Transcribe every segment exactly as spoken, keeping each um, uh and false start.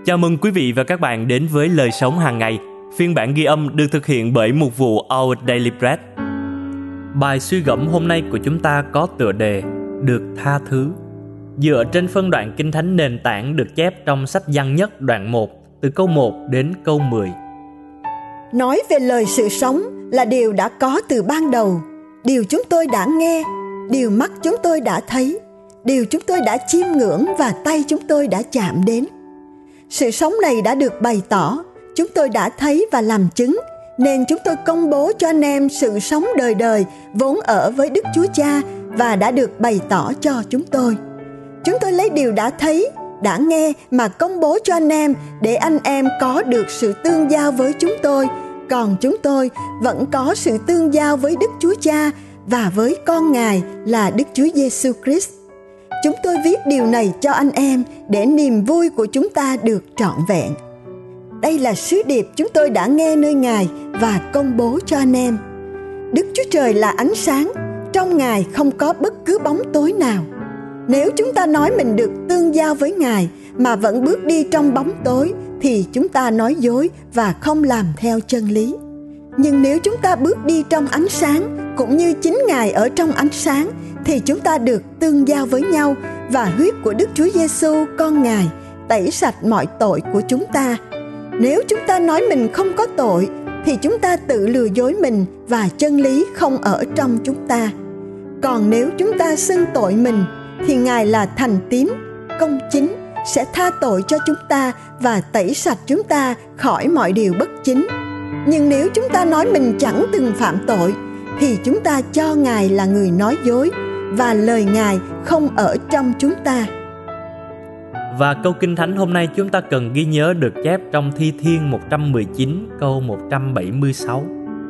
Chào mừng quý vị và các bạn đến với Lời Sống Hàng Ngày. Phiên bản ghi âm được thực hiện bởi mục vụ Our Daily Bread. Bài suy gẫm hôm nay của chúng ta có tựa đề Được tha thứ, dựa trên phân đoạn Kinh Thánh nền tảng được chép trong sách Giăng nhất đoạn một, từ câu một đến câu mười. Nói về lời sự sống là điều đã có từ ban đầu, điều chúng tôi đã nghe, điều mắt chúng tôi đã thấy, điều chúng tôi đã chiêm ngưỡng và tay chúng tôi đã chạm đến. Sự sống này đã được bày tỏ, chúng tôi đã thấy và làm chứng, nên chúng tôi công bố cho anh em sự sống đời đời vốn ở với Đức Chúa Cha và đã được bày tỏ cho chúng tôi. Chúng tôi lấy điều đã thấy, đã nghe mà công bố cho anh em để anh em có được sự tương giao với chúng tôi, còn chúng tôi vẫn có sự tương giao với Đức Chúa Cha và với con Ngài là Đức Chúa Giêsu Christ. Chúng tôi viết điều này cho anh em để niềm vui của chúng ta được trọn vẹn. Đây là sứ điệp chúng tôi đã nghe nơi Ngài và công bố cho anh em. Đức Chúa Trời là ánh sáng, trong Ngài không có bất cứ bóng tối nào. Nếu chúng ta nói mình được tương giao với Ngài mà vẫn bước đi trong bóng tối thì chúng ta nói dối và không làm theo chân lý. Nhưng nếu chúng ta bước đi trong ánh sáng cũng như chính Ngài ở trong ánh sáng thì chúng ta được tương giao với nhau và huyết của Đức Chúa Giêsu con Ngài tẩy sạch mọi tội của chúng ta. Nếu chúng ta nói mình không có tội thì chúng ta tự lừa dối mình và chân lý không ở trong chúng ta. Còn nếu chúng ta xưng tội mình thì Ngài là thành tín, công chính, sẽ tha tội cho chúng ta và tẩy sạch chúng ta khỏi mọi điều bất chính. Nhưng nếu chúng ta nói mình chẳng từng phạm tội thì chúng ta cho Ngài là người nói dối và lời Ngài không ở trong chúng ta. Và câu Kinh Thánh hôm nay chúng ta cần ghi nhớ được chép trong Thi Thiên một trăm mười chín câu một trăm bảy mươi sáu.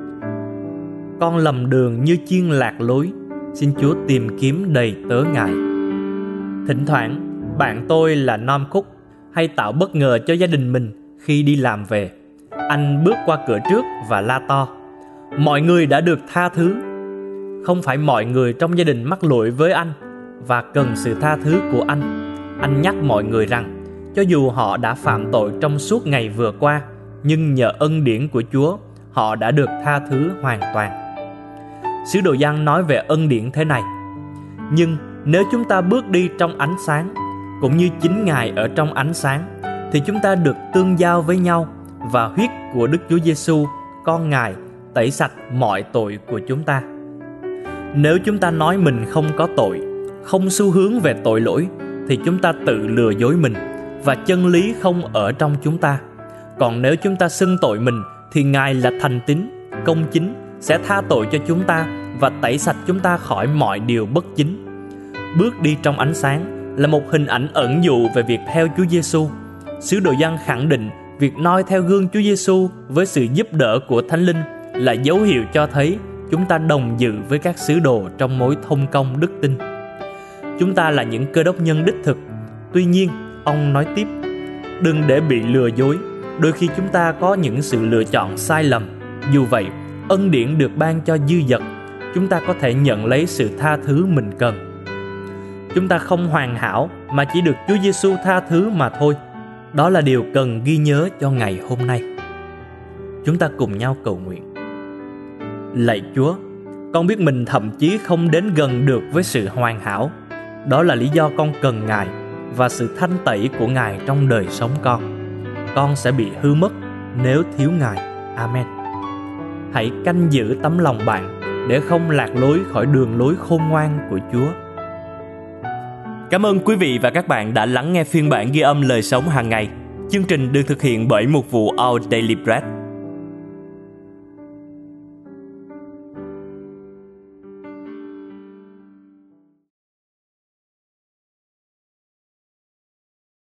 Con lầm đường như chiên lạc lối, xin Chúa tìm kiếm đầy tớ Ngài. Thỉnh thoảng bạn tôi là Nam Khúc hay tạo bất ngờ cho gia đình mình khi đi làm về. Anh bước qua cửa trước và la to: mọi người đã được tha thứ. Không phải mọi người trong gia đình mắc lỗi với anh và cần sự tha thứ của anh. Anh nhắc mọi người rằng cho dù họ đã phạm tội trong suốt ngày vừa qua, nhưng nhờ ân điển của Chúa, họ đã được tha thứ hoàn toàn. Sứ đồ Giăng nói về ân điển thế này: nhưng nếu chúng ta bước đi trong ánh sáng, cũng như chính Ngài ở trong ánh sáng, thì chúng ta được tương giao với nhau và huyết của Đức Chúa Giêsu, con Ngài, tẩy sạch mọi tội của chúng ta. Nếu chúng ta nói mình không có tội, không xu hướng về tội lỗi, thì chúng ta tự lừa dối mình và chân lý không ở trong chúng ta. Còn nếu chúng ta xưng tội mình thì Ngài là thành tín, công chính, sẽ tha tội cho chúng ta và tẩy sạch chúng ta khỏi mọi điều bất chính. Bước đi trong ánh sáng là một hình ảnh ẩn dụ về việc theo Chúa Giêsu. Sứ đồ Giăng khẳng định việc noi theo gương Chúa Giêsu với sự giúp đỡ của Thánh Linh là dấu hiệu cho thấy chúng ta đồng dự với các sứ đồ trong mối thông công đức tin. Chúng ta là những cơ đốc nhân đích thực. Tuy nhiên, ông nói tiếp, đừng để bị lừa dối. Đôi khi chúng ta có những sự lựa chọn sai lầm. Dù vậy, ân điển được ban cho dư dật. Chúng ta có thể nhận lấy sự tha thứ mình cần. Chúng ta không hoàn hảo mà chỉ được Chúa Giêsu tha thứ mà thôi. Đó là điều cần ghi nhớ cho ngày hôm nay. Chúng ta cùng nhau cầu nguyện. Lạy Chúa, con biết mình thậm chí không đến gần được với sự hoàn hảo. Đó là lý do con cần Ngài và sự thanh tẩy của Ngài trong đời sống con. Con sẽ bị hư mất nếu thiếu Ngài. Amen. Hãy canh giữ tấm lòng bạn để không lạc lối khỏi đường lối khôn ngoan của Chúa. Cảm ơn quý vị và các bạn đã lắng nghe phiên bản ghi âm Lời Sống Hàng Ngày. Chương trình được thực hiện bởi mục vụ Our Daily Bread.